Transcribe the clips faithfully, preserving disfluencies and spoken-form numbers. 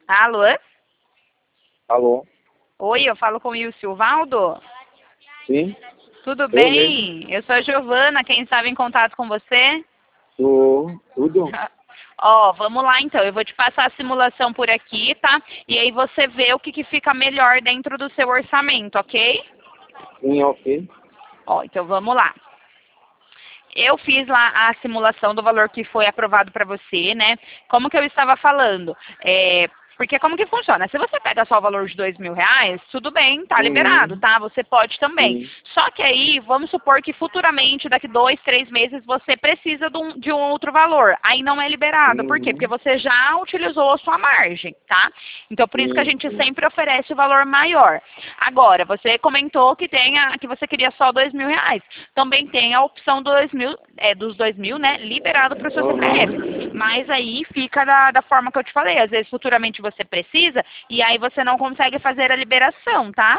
Alô? Alô? Oi, eu falo com o Ilcivaldo? Sim? Tudo Eu mesmo? bem? Eu sou a Giovana, quem estava em contato com você? Tô, tudo? Ó, vamos lá então, eu vou te passar a simulação por aqui, tá? E aí você vê o que, que fica melhor dentro do seu orçamento, ok? Sim, ok. Ó, então vamos lá. Eu fiz lá a simulação do valor que foi aprovado para você, né? Como que eu estava falando? É, porque como que funciona? Se você pega só o valor de dois mil reais, tudo bem, tá liberado, Uhum, tá? Você pode também. sim. Só que aí, vamos supor que futuramente, daqui dois, três meses, você precisa de um, de um outro valor. Aí não é liberado. Por quê? Porque Uhum, você já utilizou a sua margem, tá? Então, por isso que a sim, gente sim. sempre oferece o valor maior. Agora, você comentou que, tem a, que você queria só dois mil reais. Também tem a opção dois mil, é, dos dois mil, né, liberado para o seu C P Uhum. F. Mas aí fica da, da forma que eu te falei. Às vezes, futuramente você precisa e aí você não consegue fazer a liberação, tá?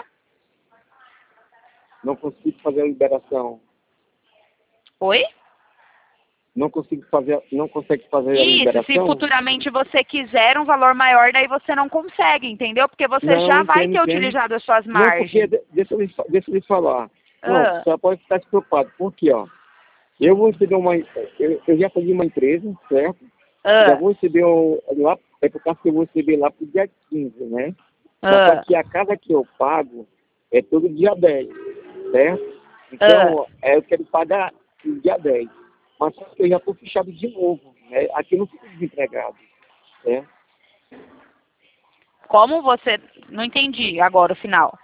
Não consigo fazer a liberação. Oi? Não consigo fazer, não consegue fazer a Isso, se liberação? futuramente você quiser um valor maior, daí você não consegue, entendeu? Porque você Não, já vai entendo, ter entendo. utilizado as suas Não, porque, margens. de- deixa eu lhe, fa- deixa eu lhe falar. Não, Ah, você pode ficar preocupado. Porque, ó, eu vou receber uma, eu, eu já peguei uma empresa, certo? Já ah, vou receber o, lá, é por causa que eu vou receber lá pro dia quinze, né? Mas só ah, que a casa que eu pago é todo dia dez, certo? ah. Então, é, eu quero pagar no dia dez. Mas só que eu já estou fechado de novo, né? Aqui eu não fico desempregado, né? Como você... Não entendi agora o final.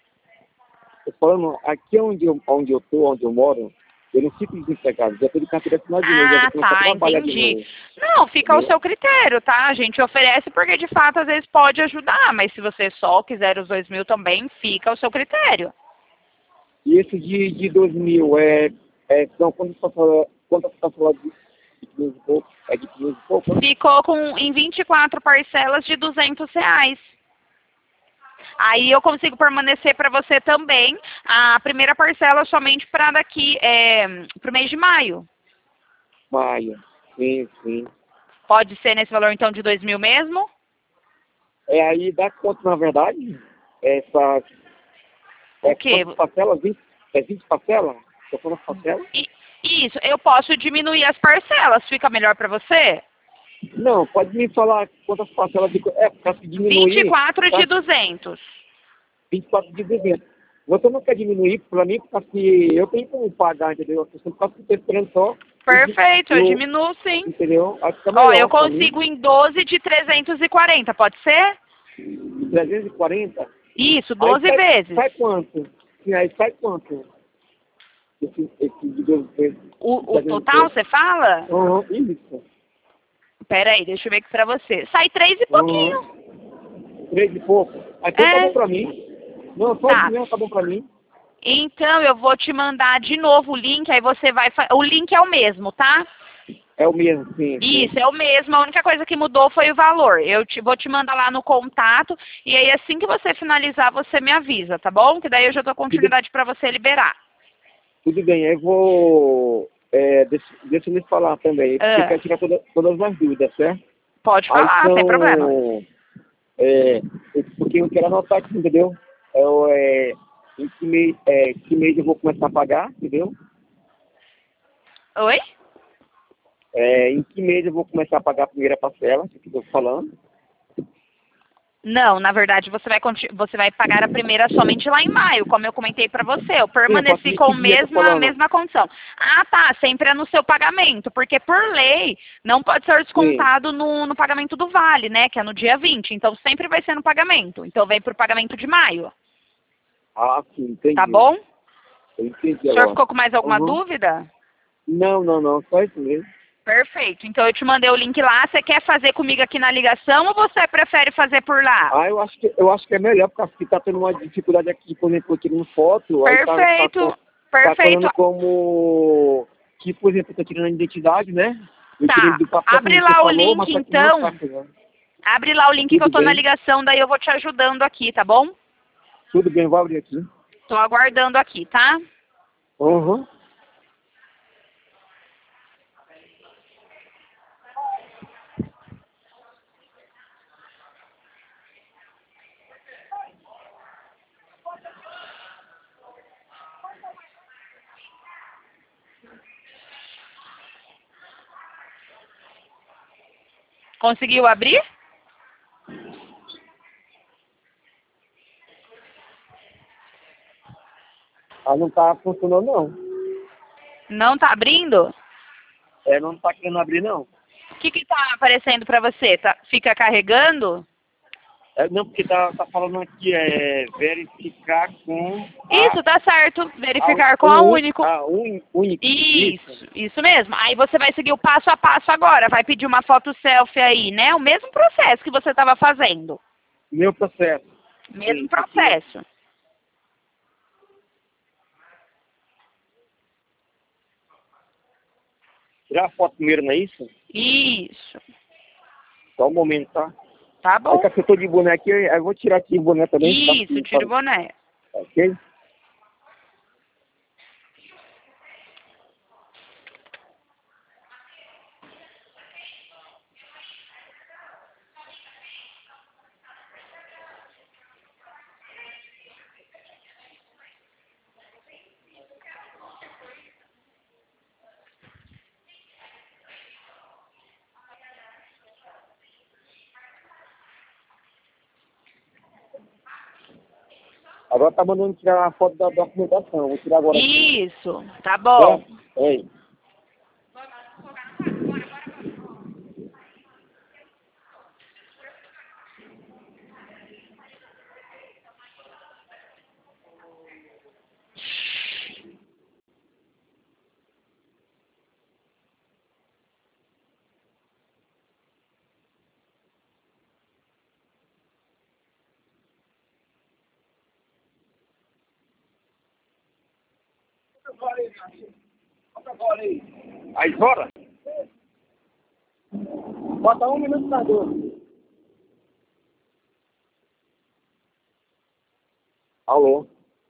Tô falando, aqui onde eu, onde eu tô, onde eu moro, eu não fico desempregado. Já estou de carteira assinada de novo, já vou Ah, começar a tá, trabalhar de entendi. novo, Não, fica ao entendeu? seu critério, tá? A gente oferece porque de fato às vezes pode ajudar, mas se você só quiser os dois mil também, fica ao seu critério. E esse de, de dois mil, é, é, são quantas parcelas, quantas parcelas de, de quinhentos e pouco? É de quinhentos e pouco, né? Ficou com em vinte e quatro parcelas de duzentos reais. Aí eu consigo permanecer para você também a primeira parcela somente para daqui, é, para o mês de maio. Maia. Sim, sim. Pode ser nesse valor então de dois mil mesmo? É aí dá quanto, na verdade? Essa, O é quê? quantas parcelas? vinte, é vinte parcelas? São quantas parcelas? I- Isso, eu posso diminuir as parcelas, fica melhor para você? Não, pode me falar quantas parcelas de. É, para se vinte e diminuir, quatro de tá? duzentos. vinte e quatro de dezembro. Você não quer diminuir para mim, porque eu tenho como pagar, entendeu? A questão que eu estou esperando só o, di- Perfeito, eu o, diminuo sim. entendeu? Acho que fica Ó, eu melhor para mim. consigo em doze de trezentos e quarenta, pode ser? De trezentos e quarenta. Isso, Aí doze sai, vezes. sai quanto? Sim, aí sai quanto? Esse, esse de doze vezes, de O, o trezentos e total, pouco. você fala? Uhum, isso. Pera aí, deixa eu ver aqui pra você. Sai três e pouquinho. Uhum. Três e pouco. Aí então tá bom É, pra mim. Não, só isso tá. mesmo tá bom pra mim. Então eu vou te mandar de novo o link, aí você vai... fa- O link é o mesmo, tá? É o mesmo, sim, sim. Isso, é o mesmo. A única coisa que mudou foi o valor. Eu te, vou te mandar lá no contato e aí assim que você finalizar, você me avisa, tá bom? Que daí eu já dou Tudo, continuidade pra você liberar. tudo bem, eu vou. É, deixa, deixa eu lhe falar também, porque eu Ah, quero tirar toda, todas as dúvidas, certo? pode Aí falar, sem problema. são. É, porque eu quero anotar aqui, entendeu? É, o, é, em que mês, é, que mês eu vou começar a pagar, entendeu? Oi? É, em que mês eu vou começar a pagar a primeira parcela, que eu estou falando. Não, na verdade você vai, conti- você vai pagar a primeira somente lá em maio, como eu comentei para você. Eu Sim, a partir permaneci de com a que dia eu tô mesma, falando? mesma condição. Ah, tá, sempre é no seu pagamento, porque por lei não pode ser Sim. descontado no, no pagamento do vale, né, que é no dia vinte. Então sempre vai ser no pagamento. Então vem para o pagamento de maio, Ah, sim, tá entendi. bom? Eu entendi O senhor agora. ficou com mais alguma Uhum. dúvida? Não, não, não, só isso mesmo. Perfeito. Então eu te mandei o link lá. Você quer fazer comigo aqui na ligação ou você prefere fazer por lá? Ah, eu acho que, eu acho que é melhor, porque aqui tá tendo uma dificuldade aqui, por exemplo, eu tirando foto, aí tá, tá, Perfeito. co- tá Perfeito. colando como que, por exemplo, eu tô tirando a identidade, né? Eu tirei Tá. do papel, como Abre você lá o falou, link mas tá aqui não tá então. chegando. Abre lá o link que eu Tudo tô na bem, ligação, daí eu vou te ajudando aqui, tá bom? tudo bem, vou abrir aqui. Tô aguardando aqui, tá? Uhum. Conseguiu abrir? Ah, não tá funcionando não. Não tá abrindo? É, não tá querendo abrir não. O que que tá aparecendo para você? Tá, fica carregando? É, não, porque tá, tá falando aqui, é verificar com a, Isso, tá certo. a, Verificar com a o, único. a un, única. Isso, isso mesmo. Aí você vai seguir o passo a passo agora. Vai pedir uma foto selfie aí, né? O mesmo processo que você estava fazendo. Meu processo. Mesmo Sim, processo. tirar a foto primeiro, não é isso? Isso. Só um momento, tá? Tá Aí bom. que eu tô de boné aqui, eu vou tirar aqui o boné também. Tá? Isso, tira o boné. Ok? Agora tá mandando tirar a foto da documentação. Vou tirar agora aqui. Isso, tá bom. É? Oi. Aí fora? Bota um minuto na dor. Alô?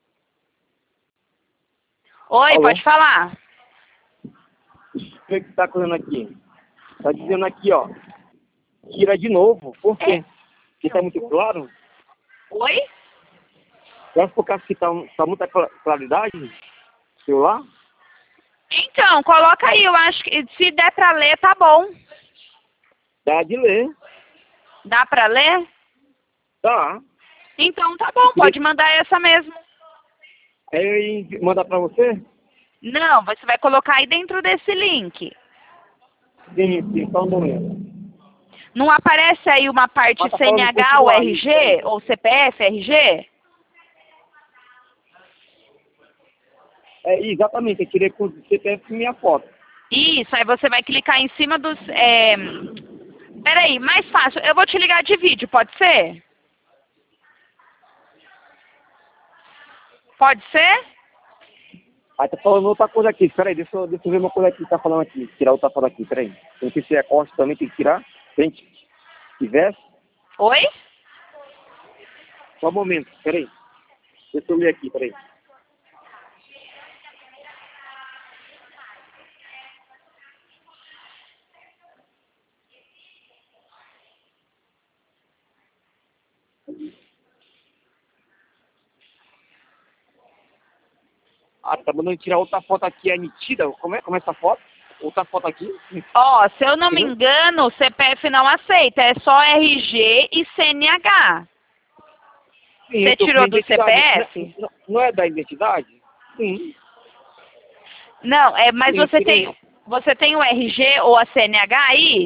Oi, Alô? pode falar. O que que tá correndo aqui? Tá dizendo aqui, ó. Tira de novo. Por quê? Porque tá muito claro. Oi? Vai por causa que tá, tá muita cla- claridade? Celular? Então, coloca aí. Eu acho que se der pra ler, tá bom. Dá de ler. Dá pra ler? Tá. Então tá bom, pode mandar essa mesmo. Aí eu mandar pra você? Não, você vai colocar aí dentro desse link. Sim, sim, só um momento. Não aparece aí uma parte Mas tá falando C N H ou continuar aí. R G? Ou C P F, R G? É, exatamente, eu tirei com o C P F e minha foto. Isso, aí você vai clicar em cima dos... É... Peraí, mais fácil. Eu vou te ligar de vídeo, pode ser? Pode ser? Aí tá falando outra coisa aqui. Espera aí, deixa eu, deixa eu ver uma coisa aqui que tá falando aqui. Tirar outra foto aqui, peraí. Não sei se é costa também, tem que tirar. Frente e verso. Oi? Só um momento, peraí. Deixa eu ler aqui, peraí. Ah, tá mandando tirar outra foto aqui, é nítida. Como é, como é essa foto? Outra foto aqui. Ó, se eu não me Entendeu? engano, o C P F não aceita. É só R G e C N H. Sim, Você eu tô com tirou minha do identidade. C P F? Não, não é da identidade? Sim. Não, é, mas Sim, você tirei. tem, você tem o R G ou a C N H aí?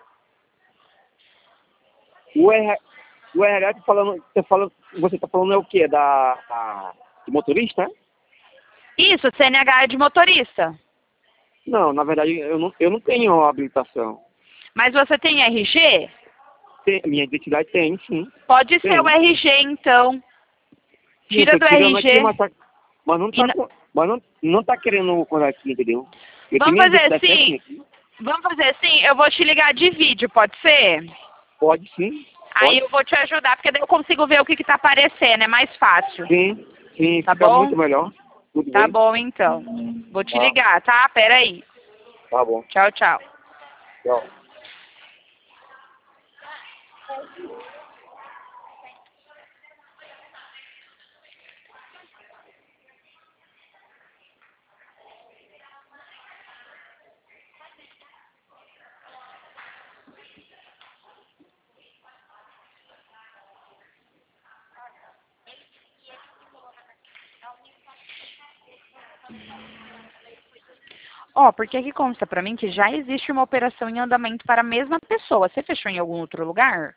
O R, o R H tá falando, tá falando, você tá falando é o quê? Da, da de motorista? É? Isso, C N H é de motorista. Não, na verdade eu não, eu não tenho habilitação. Mas você tem R G? Tem, minha identidade tem, sim. Pode ser o Tem. R G, então. Sim, eu Tira tô do tirando aqui, R G. mas, tá, mas não E tá na- com- mas não, não tá querendo coisa aqui, entendeu? Eu tenho Vamos minha fazer identidade assim? certinha aqui. Vamos fazer assim? Eu vou te ligar de vídeo, pode ser? Pode sim. Aí Pode. eu vou te ajudar, porque daí eu consigo ver o que que tá aparecendo, é mais fácil. Sim, sim, Tá fica bom? muito melhor. Tudo Tá bem? bom, então. Vou te Tá, ligar, tá? Pera aí. tá bom. Tchau, tchau. Tchau. Ó, porque aqui consta pra mim que já existe uma operação em andamento para a mesma pessoa. Você fechou em algum outro lugar?